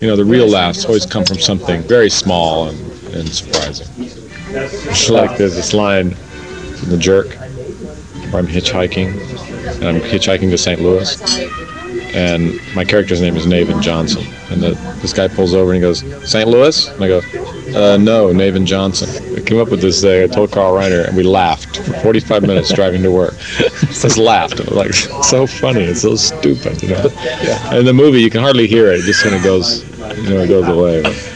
The real laughs always come from something very small and surprising. It's like there's this line in The Jerk where I'm hitchhiking, and I'm hitchhiking to St. Louis, and my character's name is Navin Johnson, and this guy pulls over and he goes, "St. Louis?" And I go, "No, Navin Johnson." I came up with this thing. I told Carl Reiner, and we laughed for 45 minutes driving to work. Just laughed. It was like so funny. It's so stupid, And in the movie, you can hardly hear it. It just kind of goes, it goes away.